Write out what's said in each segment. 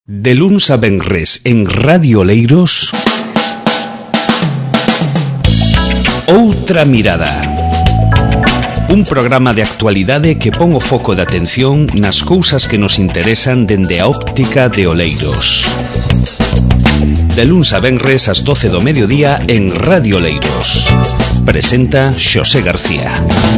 De luns a venres en Radio Oleiros, Outra Mirada. Un programa de actualidade que pon o foco de atención nas cousas que nos interesan dende a óptica de Oleiros. De luns a venres ás 12 do mediodía en Radio Oleiros. Presenta Xosé García.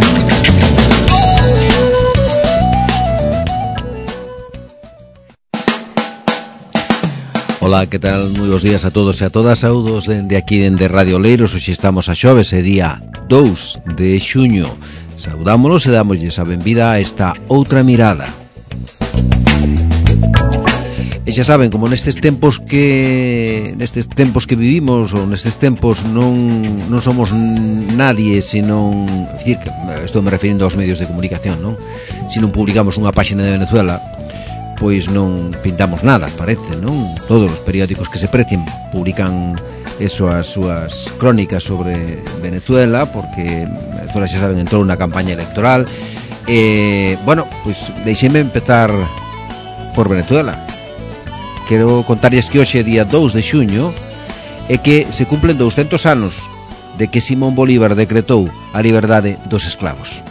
Ola, que tal? Moi bons días a todos e a todas. Saúdos dende aquí, dende Radio Oleiros. Hoxe estamos a xoves, é día 2 de xuño. Saudámonos e dámoslles a benvida a esta Outra Mirada. E xa saben, como nestes tempos que vivimos, ou nestes tempos non somos nadie, senón, decir, que estou me referindo aos medios de comunicación, non? Se non publicamos unha páxina de Venezuela, pois non pintamos nada, parece, non? Todos os periódicos que se precien publican eso, as súas crónicas sobre Venezuela, porque Venezuela, xa saben, entrou unha campaña electoral. Bueno, pois deixeme empezar por Venezuela. Quero contarles que hoxe, día 2 de xuño, é que se cumplen 200 anos de que Simón Bolívar decretou a liberdade dos esclavos.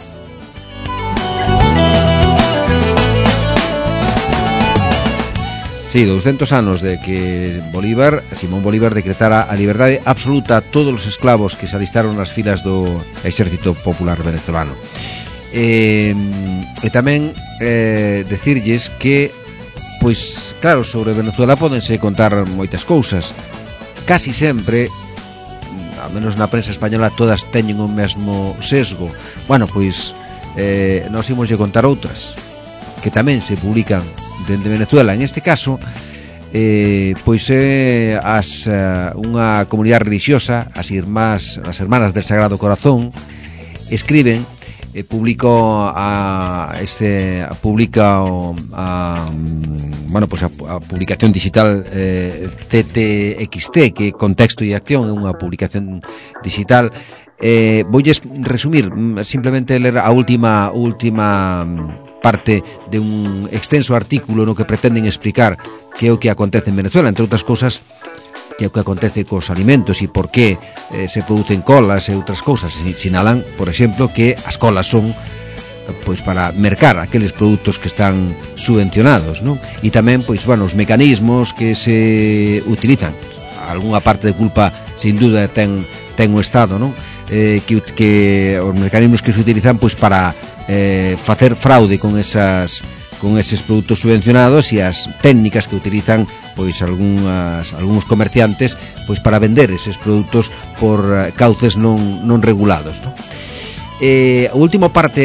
Sí, 200 anos de que Simón Bolívar decretara a liberdade absoluta a todos os esclavos que se alistaron nas filas do Exército Popular Venezolano. E tamén decirlles que, pois, claro, sobre Venezuela pódense contar moitas cousas. Casi sempre, ao menos na prensa española, todas teñen o mesmo sesgo. Bueno, pois, nós imos contar outras que tamén se publican dende Venezuela. En este caso, pois é unha comunidade religiosa, as Hermanas del Sagrado Corazón, escriben, publica a publicación digital TTXT, que Contexto e Acción, é unha publicación digital. Voulles resumir, simplemente ler a última parte de un extenso artículo no que pretenden explicar que é o que acontece en Venezuela, entre outras cousas, que é o que acontece cos alimentos e por que se producen colas e outras cousas. Sinalan, por exemplo, que as colas son pois para mercar aqueles produtos que están subvencionados, non? E tamén, pois, bueno, os mecanismos que se utilizan. Algúnha parte de culpa, sin duda, ten o Estado, non? Que os mecanismos que se utilizan, pois, para facer fraude con eses produtos subvencionados, e as técnicas que utilizan, pois, algúns comerciantes, pois, para vender eses produtos por cauces non regulados, non? A última parte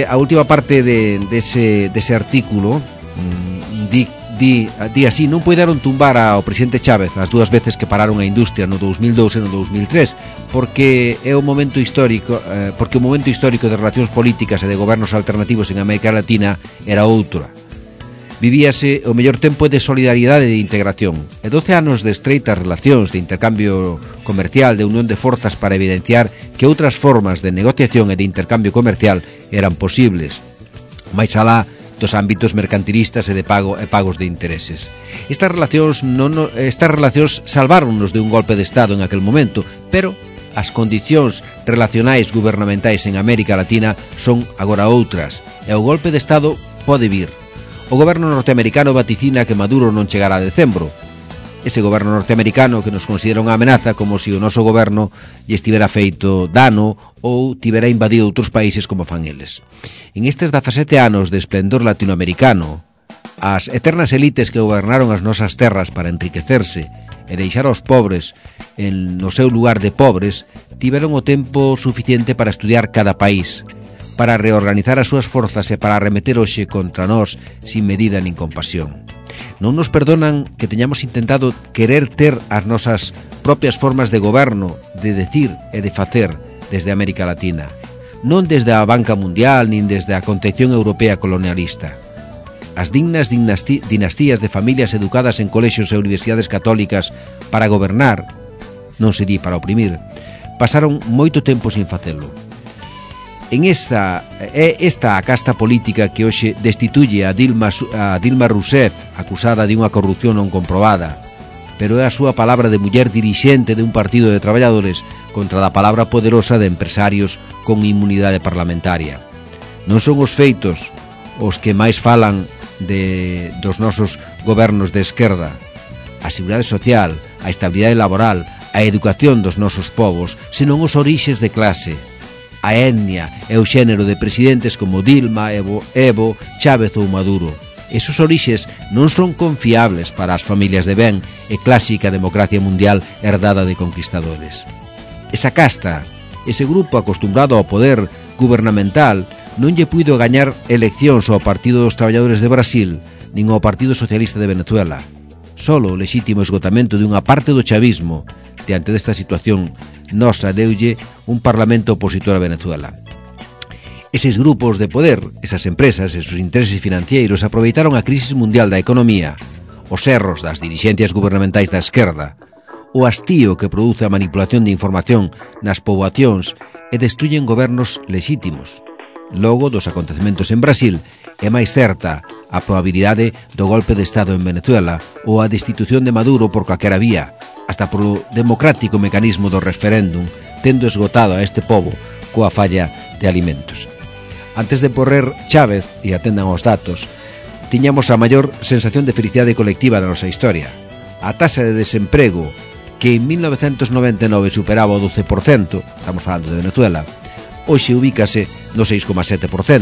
dese artículo di así: non puideron tumbar ao presidente Chávez as dúas veces que pararon a industria no 2002 e no 2003, porque o momento histórico de relacións políticas e de gobernos alternativos en América Latina era outra. Vivíase o mellor tempo de solidaridade e de integración, e 12 anos de estreitas relacións de intercambio comercial, de unión de forzas para evidenciar que outras formas de negociación e de intercambio comercial eran posibles, máis alá dos ámbitos mercantilistas e de pagos de intereses. Estas relacións salváronnos de un golpe de Estado en aquel momento, pero as condicións relacionais gubernamentais en América Latina son agora outras, e o golpe de Estado pode vir. O goberno norteamericano vaticina que Maduro non chegará a decembro. Ese goberno norteamericano que nos considera unha amenaza, como se o noso goberno lle estivera feito dano ou tivera invadido outros países como fan eles. En estes 17 anos de esplendor latinoamericano, as eternas elites que gobernaron as nosas terras para enriquecerse e deixar aos pobres no seu lugar de pobres, tiveron o tempo suficiente para estudiar cada país, para reorganizar as súas forzas e para arremeter hoxe contra nós sin medida nin compasión. Non nos perdonan que teñamos intentado querer ter as nosas propias formas de goberno, de decir e de facer desde América Latina, non desde a banca mundial nin desde a concepción europea colonialista. As dignas dinastías de familias educadas en colexios e universidades católicas para gobernar, non se di para oprimir, pasaron moito tempo sin facelo. esta a casta política que hoxe destituye a Dilma Rousseff, acusada de unha corrupción non comprobada, pero é a súa palabra de muller dirixente de un partido de traballadores contra a palabra poderosa de empresarios con inmunidade parlamentaria. Non son os feitos os que máis falan dos nosos gobernos de esquerda. A seguridade social, a estabilidade laboral, a educación dos nosos povos, senón os orixes de clase, a etnia e o xénero de presidentes como Dilma, Evo, Chávez ou Maduro. Esos orixes non son confiables para as familias de ben e clásica democracia mundial herdada de conquistadores. Esa casta, ese grupo acostumbrado ao poder gubernamental, non lle puido gañar eleccións ao Partido dos Traballadores de Brasil nin ao Partido Socialista de Venezuela. Solo o lexítimo esgotamento de unha parte do chavismo diante desta situación nosa deulle un parlamento opositor a Venezuela. Eses grupos de poder, esas empresas e seus intereses financeiros aproveitaron a crisis mundial da economía, os erros das dirixencias gubernamentais da esquerda, o hastío que produce a manipulación de información nas poboacións e destruyen gobernos lexítimos. Logo dos acontecementos en Brasil, é máis certa a probabilidade do golpe de Estado en Venezuela ou a destitución de Maduro por calquera vía, hasta polo democrático mecanismo do referéndum, tendo esgotado a este pobo coa falla de alimentos. Antes de porrer Chávez, e atendan aos datos, tiñamos a maior sensación de felicidade colectiva da nosa historia. A taxa de desemprego, que en 1999 superaba o 12%, estamos falando de Venezuela, hoxe ubícase no 6,7%.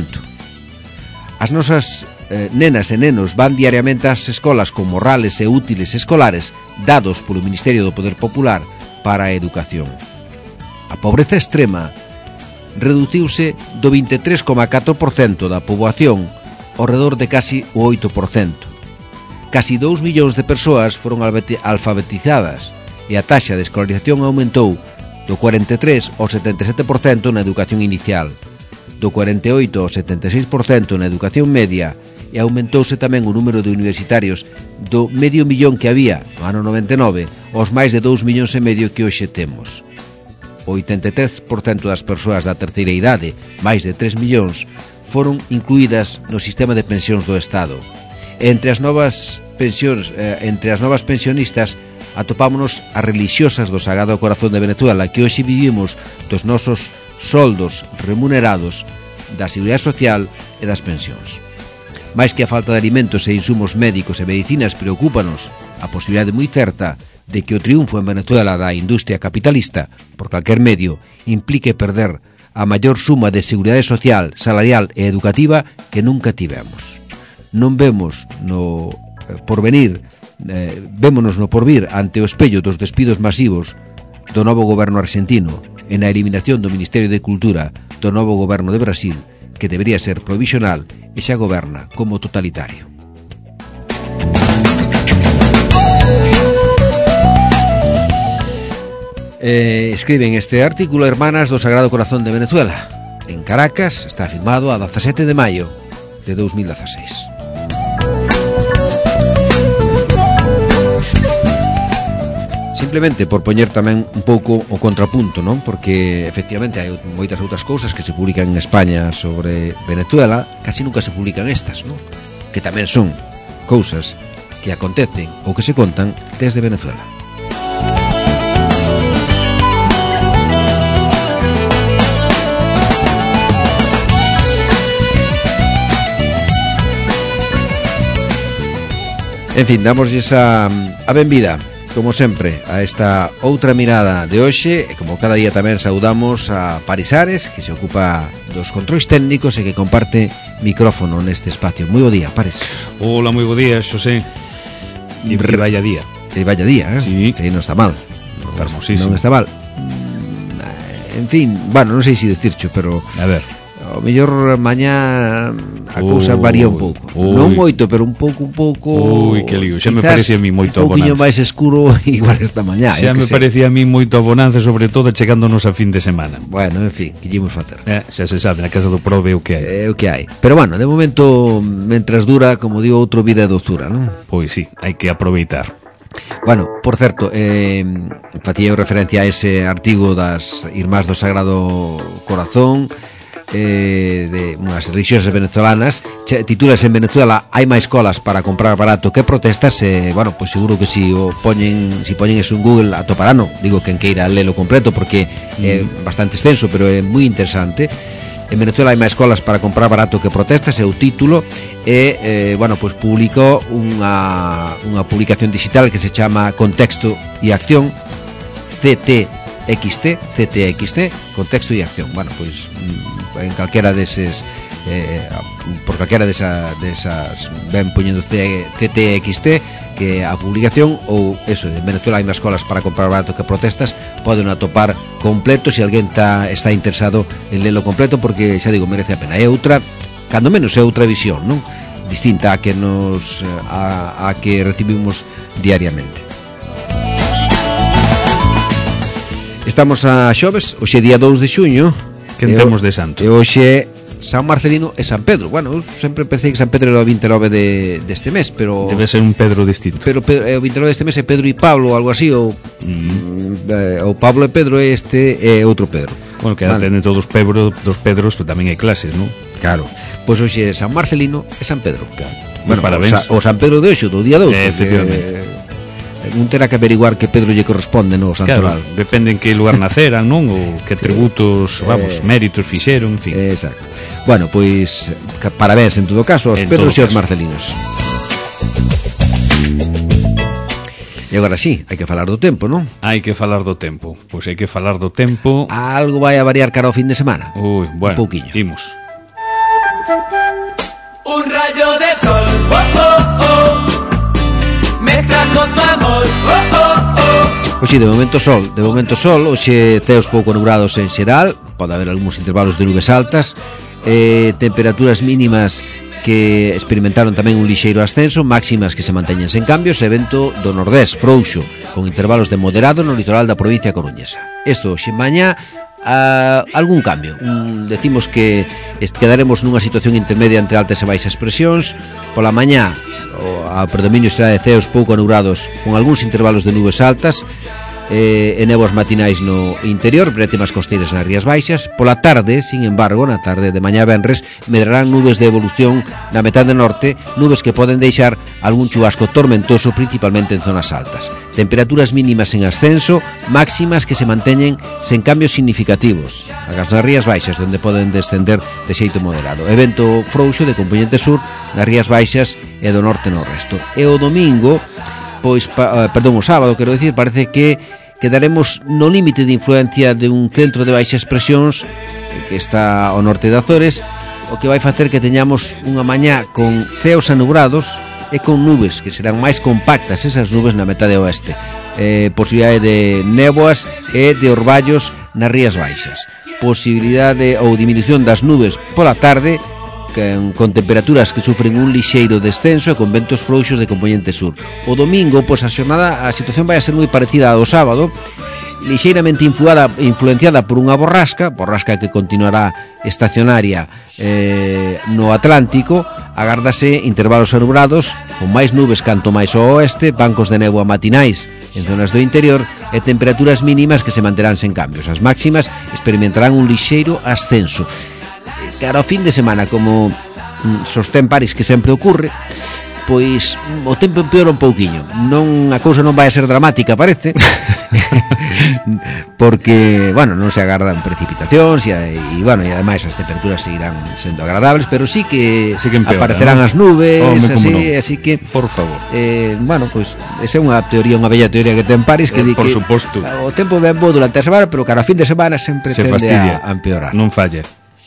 As nosas nenas e nenos van diariamente ás escolas con morrales e útiles escolares dados polo Ministerio do Poder Popular para a educación. A pobreza extrema reduciuse do 23,4% da poboación ao redor de casi o 8%. Casi 2 millóns de persoas foron alfabetizadas e a taxa de escolarización aumentou do 43 ao 77% na educación inicial, do 48 ao 76% na educación media, e aumentouse tamén o número de universitarios do medio millón que había no ano 99 aos máis de 2 millóns e medio que hoxe temos. O 83% das persoas da terceira idade, máis de 3 millóns, foron incluídas no sistema de pensións do Estado. Entre as novas pensionistas atopámonos as religiosas do Sagrado Corazón de Venezuela, que hoxe vivimos dos nosos soldos remunerados da Seguridade Social e das pensións. Mais que a falta de alimentos e insumos médicos e medicinas, preocúpanos a posibilidade moi certa de que o triunfo en Venezuela da industria capitalista, por calquer medio, implique perder a maior suma de seguridade social, salarial e educativa que nunca tivemos. Non vemos no porvenir, vémonos no porvir ante o espello dos despidos masivos do novo goberno argentino e na eliminación do Ministerio de Cultura do novo goberno de Brasil, que debería ser provisional e xa goberna como totalitario. Escriben este artículo Hermanas do Sagrado Corazón de Venezuela. En Caracas está firmado a 17 de maio de 2016. Simplemente por poñer tamén un pouco o contrapunto, non? Porque efectivamente hai moitas outras cousas que se publican en España sobre Venezuela, casi nunca se publican estas, non? Que tamén son cousas que acontecen ou que se contan desde Venezuela. En fin, damosles a benvida, como sempre, a esta outra mirada de hoxe, e como cada día tamén saudamos a Paris Ares, que se ocupa dos controis técnicos e que comparte micrófono neste espacio. Moi bo día, Pares. Hola, moi bo día, Xosé. E vaya día. E vaya día, Sí. Que non está mal. Non está mal. En fin, bueno, non sei se dicircho, pero a ver, o mellor mañá a cousa varía un pouco. Non moito, pero un pouco. Ui, que lío, xa me parecía a mí moito a bonanza. Un pouquinho máis escuro igual esta mañá. Xa me parecía a mí moito a bonanza, sobre todo chegándonos a fin de semana. Bueno, en fin, que llevamos facer. Xa se sabe, na casa do prove o que hai. O que hai. Pero bueno, de momento, mentras dura, como digo, outro vida e doçura, non? Pois sí, hai que aproveitar. Bueno, por certo, facía referencia a ese artigo das Irmás do Sagrado Corazón. de unhas religiosas venezolanas, titúlase En Venezuela hai máis colas para comprar barato que protestas. Bueno, pois seguro que si poñen eso en Google atoparano, digo quen queira lelo completo porque é bastante extenso, pero é moi interesante. En Venezuela hai máis colas para comprar barato que protestas é o título. E bueno, pois publicou unha publicación digital que se chama Contexto e Acción, CTXT, Contexto e Acción. Bueno, pois en calquera deses por calquera desas ven poñendo CTXT, que a publicación, ou eso, en Venezuela hai máis colas para comprar barato que protestas, poden atopar completo se alguén está interesado en lelo completo, porque xa digo, merece a pena. É outra, cando menos é outra visión, non? Distinta a que a que recibimos diariamente. Estamos a xoves, hoxe día 2 de xuño. Que temos de santo? E hoxe San Marcelino e San Pedro. Bueno, eu sempre pensei que San Pedro era o 29 deste mes, pero debe ser un Pedro distinto. Pero o 29 deste mes é Pedro e Pablo, algo así, ou Pablo e Pedro e este é outro Pedro. Bueno, que atende todos dos Pedros, pero tamén hai clases, non? Claro. Pois hoxe é San Marcelino e San Pedro. Claro. Bueno, parabéns. O San Pedro de hoxe, do día 2. Efectivamente. Un terá que averiguar que Pedro lle corresponde no santoral. Claro, depende en que lugar naceran, non? Ou que tributos, méritos fixeron, en fin. Exacto. Bueno, pois parabéns en todo caso aos Pedros e aos Marcelinos. E agora sí, hai que falar do tempo, non? Hai que falar do tempo. Pois hai que falar do tempo. Algo vai a variar cara ao fin de semana. Ui, bueno, un pouquiño. Imos. Un rayo de sol, oh, oh, oh, mezcla con tu amor, oh, oh, oh. Pois sí, de momento sol, hoxe ceos pouco nubrados en xeral, pode haber algúns intervalos de nubes altas, temperaturas mínimas que experimentaron tamén un lixeiro ascenso, máximas que se manteñen sen cambios, e vento do nordés frouxo, con intervalos de moderado no litoral da provincia coruñesa. Isto hoxe mañá algún cambio. Decimos que quedaremos nunha situación intermedia entre altas e baixas presións. Pola mañá a predominio será de ceos pouco nubrados con algúns intervalos de nubes altas e néboas matinais no interior, brétemas costeiras nas rías baixas. Pola tarde, sin embargo, na tarde de mañá venres, medrarán nubes de evolución na metade norte, nubes que poden deixar algún chubasco tormentoso, principalmente en zonas altas. Temperaturas mínimas en ascenso, máximas que se manteñen sen cambios significativos, agás nas rías baixas, onde poden descender de xeito moderado. E vento frouxo de componente sur nas rías baixas e do norte no resto. E o domingo, pois, o sábado, quero dicir, parece que quedaremos no límite de influencia de un centro de baixas presións que está ao norte de Azores, o que vai facer que teñamos unha mañá con ceos anubrados e con nubes que serán máis compactas, esas nubes na metade oeste, posibilidade de néboas e de orballos nas rías baixas, posibilidade ou diminución das nubes pola tarde, con temperaturas que sufren un lixeiro descenso e con ventos frouxos de componente sur. O domingo, pois a situación vai a ser moi parecida ao sábado, lixeiramente influenciada por unha borrasca que continuará estacionaria no Atlántico. Agárdase intervalos anubrados con máis nubes canto máis ao oeste, bancos de néboa matinais en zonas do interior e temperaturas mínimas que se manterán sen cambios. As máximas experimentarán un lixeiro ascenso. Cara ao fin de semana, como sostén París que sempre ocurre, pois o tempo empeora un pouquiño. A cousa non vai a ser dramática, parece, porque, bueno, non se agardan precipitacións e ademais as temperaturas seguirán sendo agradables, pero sí que empeora, aparecerán, ¿no? As nubes, así que, por favor. Bueno, pois esa é unha bella teoría que ten París, que di que o tempo ben bo durante a semana, pero cara ao fin de semana sempre tende a empeorar. Non falla.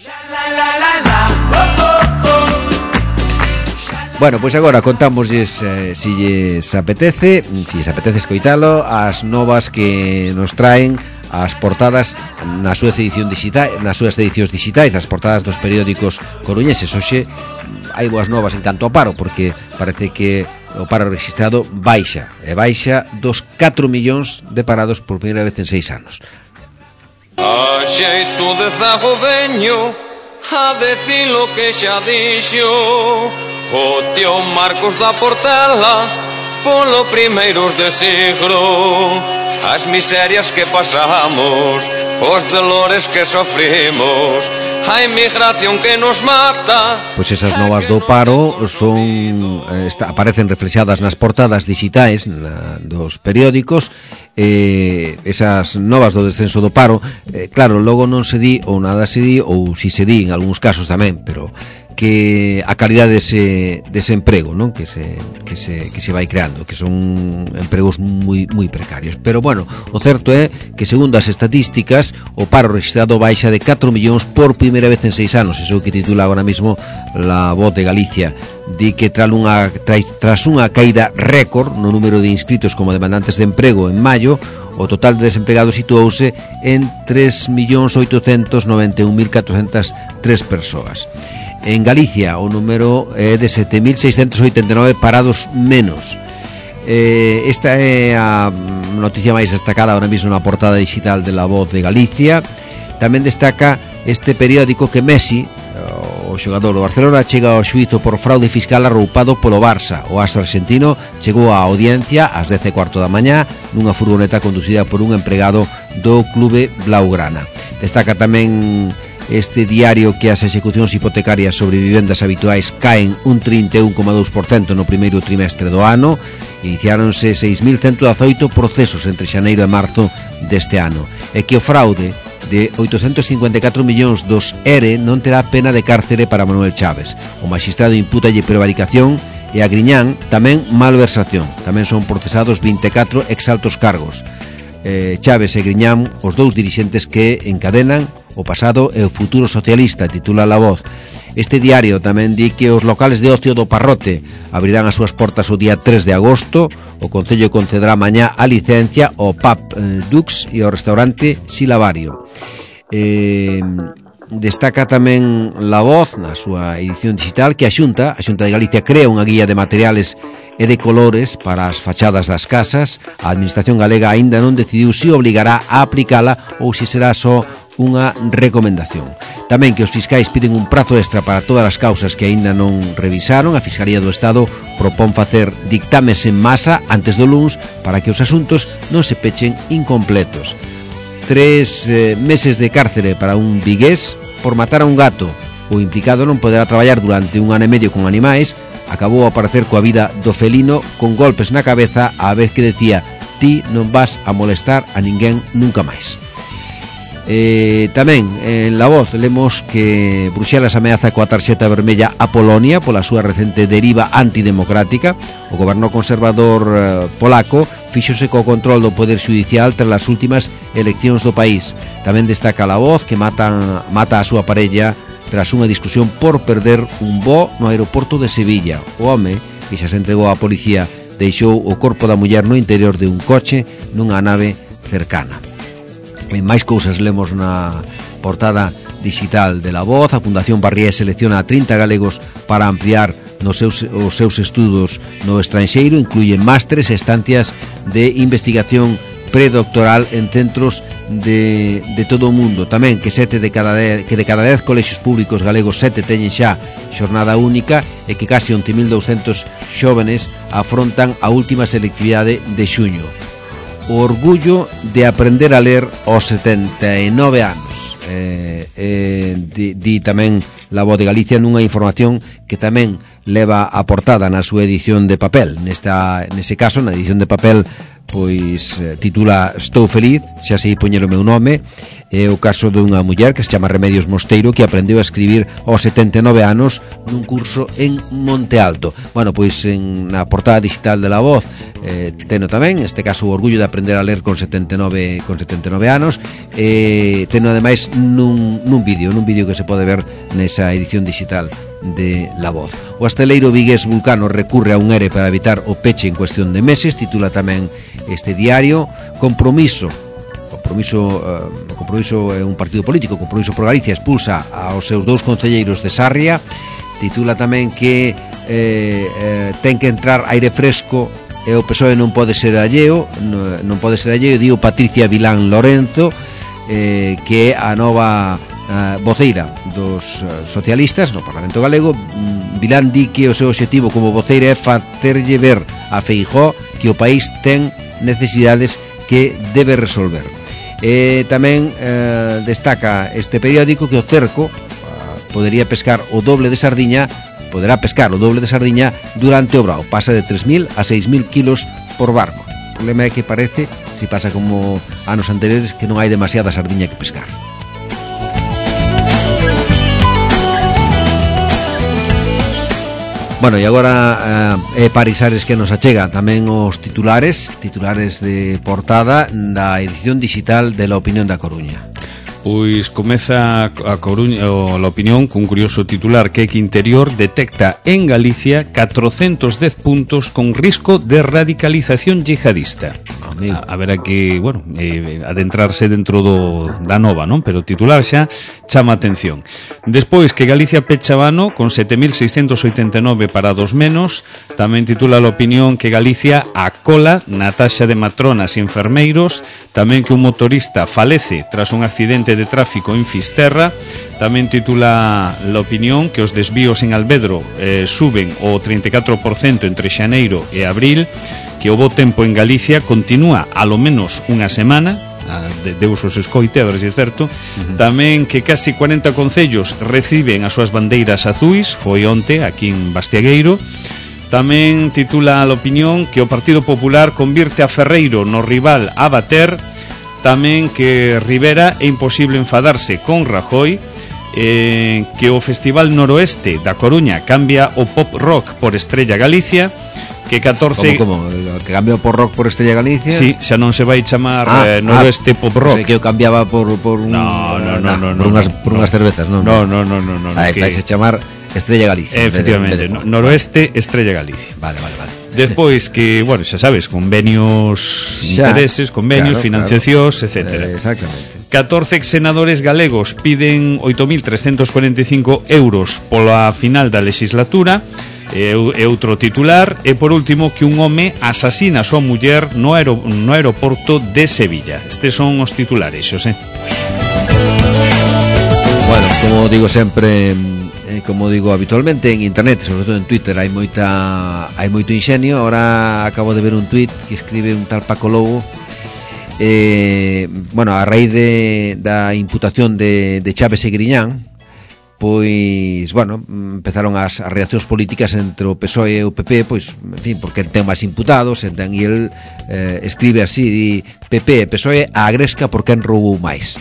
Bueno, pois agora contámoslles, se lles apetece escoitalo, as novas que nos traen as portadas nas súas edicións digitais, as portadas dos periódicos coruñeses. Hoxe hai boas novas en canto ao paro, porque parece que o paro registrado baixa dos 4 millóns de parados por primeira vez en 6 anos. A xeito de zago veño a decir lo que xa dixo o tío Marcos da Portela polo primeiros de siglo. As miserias que pasamos, os dolores que sofrimos, a emigración que nos mata. Pois esas novas do paro son aparecen reflexadas nas portadas digitais dos periódicos. Esas novas do descenso do paro, claro, logo non se di ou nada se di, ou si se di en algúns casos tamén, pero que a calidade dese emprego, non? Que se vai creando, que son empregos moi precarios. Pero bueno, o certo é que segundo as estatísticas, o paro registrado baixa de 4 millóns por primeira vez en 6 anos. Iso que titula agora mesmo La Voz de Galicia. Di que tras unha caída récord no número de inscritos como demandantes de emprego en maio, o total de desempregados situouse en 3.891.403 persoas. En Galicia o número é de 7.689 parados menos. Esta é a noticia máis destacada ahora mesmo na portada digital de La Voz de Galicia. Tamén destaca este periódico que Messi, o xogador do Barcelona, chega ao xuízo por fraude fiscal arroupado polo Barça. O astro argentino chegou á audiencia ás 10:15 da mañá nunha furgoneta conducida por un empregado do clube blaugrana. Destaca tamén este diario que as execucións hipotecarias sobre vivendas habituais caen un 31,2% no primeiro trimestre do ano. Iniciáronse 6.118 procesos entre xaneiro e marzo deste ano, e que o fraude de 854 millóns dos ERE non terá pena de cárcere para Manuel Chaves. O magistrado impútalle prevaricación e a Griñán tamén malversación. Tamén son procesados 24 exaltos cargos. Chaves e Griñán, os dous dirixentes que encadenan o pasado e o futuro socialista, titula La Voz. Este diario tamén di que os locales de ocio do Parrote abrirán as súas portas o día 3 de agosto. O Concello concederá mañá a licencia ao pub Dux e ao restaurante Silavario. Destaca tamén La Voz na súa edición digital que a Xunta de Galicia crea unha guía de materiales e de colores para as fachadas das casas. A Administración galega aínda non decidiu se obligará a aplicala ou se será só unha recomendación. Tamén que os fiscais piden un prazo extra para todas as causas que aínda non revisaron. A Fiscalía do Estado propón facer dictames en masa antes do luns para que os asuntos non se pechen incompletos. 3 meses de cárcere para un vigués por matar a un gato. O implicado non poderá traballar durante 1 ano e medio con animais. Acabou a aparecer coa vida do felino con golpes na cabeza á vez que decía: ti non vas a molestar a ninguén nunca máis. Tamén en La Voz lemos que Bruxelas ameaza coa tarxeta vermella a Polonia pola súa recente deriva antidemocrática. O goberno conservador polaco fíxose co control do poder xudicial tras as últimas eleccións do país. Tamén destaca La Voz que mata a súa parella tras unha discusión por perder un voo no aeroporto de Sevilla. O home, que xa se entregou á policía, deixou o corpo da muller no interior de un coche nunha nave cercana. En máis cousas lemos na portada digital de La Voz. A Fundación Barrié selecciona a 30 galegos para ampliar os seus estudos no estranxeiro. Incluyen másteres e estancias de investigación predoctoral en centros de todo o mundo. Tamén que de cada 10 colexios públicos galegos 7 teñen xa xornada única e que case 11.200 xóvenes afrontan a última selectividade de xuño. O orgullo de aprender a ler aos 79 anos. Di tamén La Voz de Galicia nunha información que tamén leva a portada na súa edición de papel. Nese caso, na edición de papel, pois titula Estou feliz, xa sei poñer o meu nome. É o caso dunha muller que se chama Remedios Mosteiro, que aprendeu a escribir aos 79 anos nun curso en Monte Alto. Bueno, pois na portada digital de La Voz teno tamén, neste caso, o orgullo de aprender a ler con 79 anos. Teno ademais nun vídeo que se pode ver nesa edición digital de La Voz. O hosteleiro vigués Vulcano recurre a un ERE para evitar o peche en cuestión de meses, titula tamén este diario. Compromiso é un partido político. Compromiso por Galicia expulsa aos seus 2 concelleiros de Sarria. Titula tamén que ten que entrar aire fresco e o PSOE non pode ser alleo, digo Patricia Vilán Lorenzo, que é a nova voceira dos socialistas no Parlamento Galego. Vilán di que o seu objetivo como voceira é facerlle ver a Feijóo que o país ten necesidades que debe resolver. Tamén destaca este periódico que o cerco, poderá pescar o doble de sardiña durante o brao. Pasa de 3.000 a 6.000 kilos por barco. O problema é que parece, se pasa como anos anteriores, que non hai demasiada sardiña que pescar. Bueno, e agora é Parisares que nos achega tamén os titulares de portada da edición digital de La Opinión da Coruña. Pois comeza a Coruña La Opinión cun curioso titular que Interior detecta en Galicia 410 puntos con risco de radicalización yihadista. Haberá que, bueno, adentrarse dentro da nova, non? Pero o titular xa chama atención. Despois que Galicia pecha vano con 7.689 parados menos, tamén titula La Opinión que Galicia acola na taxa de matronas e enfermeiros, tamén que un motorista falece tras un accidente de tráfico en Fisterra, tamén titula La Opinión que os desvíos en Albedro suben o 34% entre xaneiro e abril, que o bo tempo en Galicia continúa alo menos unha semana, deus os escoite, a ver se é certo. Tamén que casi 40 concellos reciben as súas bandeiras azuis, foi onte aquí en Bastiagueiro. Tamén titula La Opinión que o Partido Popular convirte a Ferreiro no rival a bater. Tamén que Rivera é imposible enfadarse con Rajoy, que o Festival Noroeste da Coruña cambia o pop rock por Estrella Galicia, que 14... Como? Que cambia o pop rock por Estrella Galicia? Sí, xa non se vai chamar Noroeste pop rock. Que o cambiaba por unhas cervezas, non? No. Vai se chamar Estrella Galicia. Efectivamente, Noroeste Estrella Galicia. Vale. Despois que, bueno, xa sabes, convenios, intereses, convenios, financiacións, etcétera. Exactamente. 14 senadores galegos piden 8.345 euros pola final da legislatura. E outro titular. E por último que un home asasina a súa muller no aeroporto de Sevilla. Estes son os titulares, Xosé. Bueno, como digo sempre, como digo habitualmente en internet, sobre todo en Twitter, hai moito inxenio. Ahora acabo de ver un tuit que escribe un tal Paco Lobo, bueno, a raíz da imputación de Chaves e Griñán. Pois, bueno, empezaron as reaccións políticas entre o PSOE e o PP, pois, en fin, porque ten máis imputados, entón, e el escribe así, di PP e PSOE a agresca por quen roubou máis,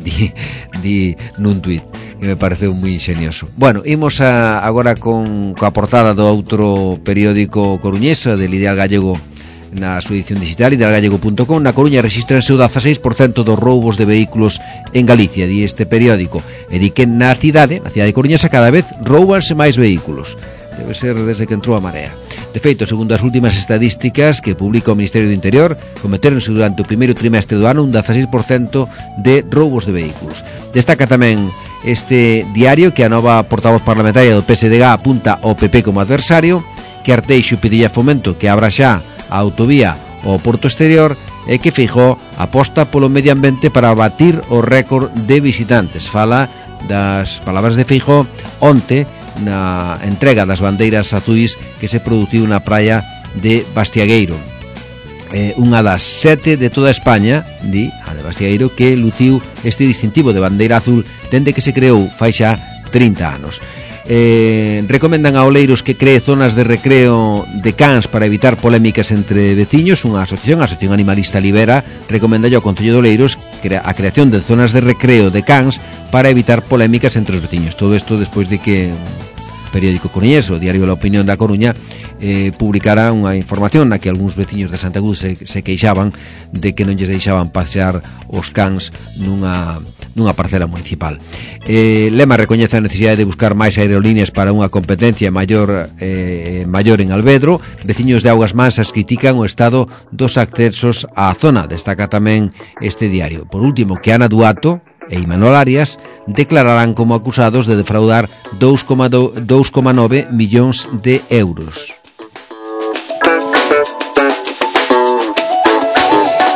di nun tuit, que me pareceu moi ingenioso. Bueno, imos agora coa portada do outro periódico coruñesa, del Ideal Gallego, na súa edición digital, idealgallego.com. Na Coruña registranse o 16% dos roubos de vehículos en Galicia, di este periódico, e di que na cidade coruñesa cada vez roubanse máis vehículos. Debe ser desde que entrou a Marea. De feito, segundo as últimas estadísticas que publica o Ministerio do Interior, cometéronse durante o primeiro trimestre do ano un 16% de roubos de vehículos. Destaca tamén este diario que a nova portavoz parlamentaria do PSDG apunta ao PP como adversario, que Arteixo pedilla Fomento que abra xa a autovía ao Porto Exterior e que Feijóo aposta polo medio ambiente para batir o récord de visitantes. Fala das palabras de Feijóo onte na entrega das bandeiras azuis que se produciu na praia de Bastiagueiro, unha das 7 de toda España, di a de Bastiagueiro, que luciu este distintivo de bandeira azul dende que se creou fai xa 30 anos. Recomendan a Oleiros que cree zonas de recreo de cans para evitar polémicas entre veciños. Unha asociación, a Asociación Animalista Libera, recomenda ao Concello de Oleiros a creación de zonas de recreo de cans para evitar polémicas entre os veciños. Todo isto despois de que o periódico coruñés, o diario La Opinión da Coruña, publicara unha información na que algúns veciños de Santa Cruz se queixaban de que non lles deixaban pasear os cans nunha parcela municipal. Lema recoñece a necesidade de buscar máis aerolíneas para unha competencia maior en Albedro. Veciños de Augas Mansas critican o estado dos accesos á zona. Destaca tamén este diario. Por último, que Ana Duato e Imanol Arias declararán como acusados de defraudar 2,9 millóns de euros. E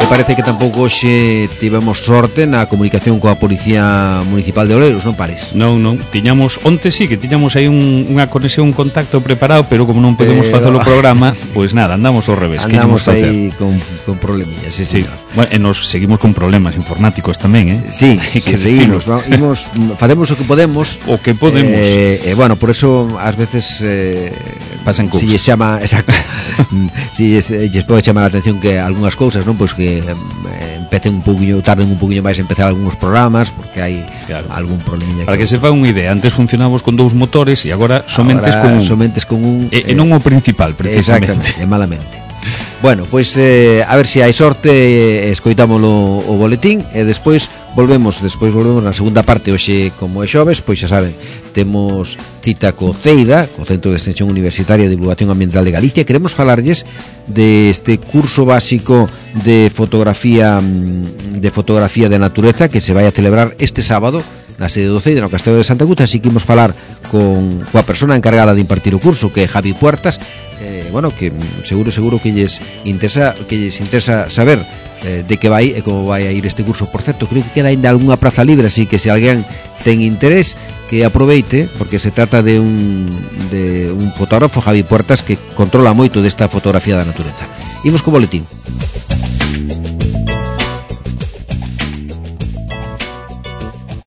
parece que tampouco hoxe tivemos sorte na comunicación coa Policía Municipal de Oleiros, non pares? Non, tiñamos, onte sí que tiñamos aí unha conexión, un contacto preparado, pero como non podemos facer o programa, pois nada, andamos ao revés. Andamos aí con problemillas, sí, señor. Bueno, e nos seguimos con problemas informáticos tamén, Sí, seguimos, facemos o que podemos. O que podemos. Bueno, por eso ás veces pasan cousas. Si lles chama, exacto. Si lles pode chamar a atención que algunhas cousas, non, pois que empecen tarden un poquinho máis a empezar algúns programas porque hai algún problemilla. Para que se fa unha idea, antes funcionábamos con 2 motores e agora somentes con un. E non o principal, precisamente. Exactamente, malamente. Bueno, pois a ver se hai sorte, escoitámolo o boletín e despois volvemos na segunda parte. Hoxe, como é xoves, pois xa saben, temos cita co CEIDA, co Centro de Extensión Universitaria de Divulgación Ambiental de Galicia. Queremos falarlles deste curso básico de fotografía de natureza que se vai a celebrar este sábado na sede do CEIDA, no Castelo de Santa Cruz. Así que imos falar coa persona encargada de impartir o curso, que é Javi Puertas. Bueno, que seguro que lles interesa saber de que vai e como vai a ir este curso. Por certo, creo que queda ainda algunha praza libre, así que se alguén ten interés, que aproveite, porque se trata de un fotógrafo, Javi Puertas, que controla moito desta fotografía da natureza. Imos co boletín.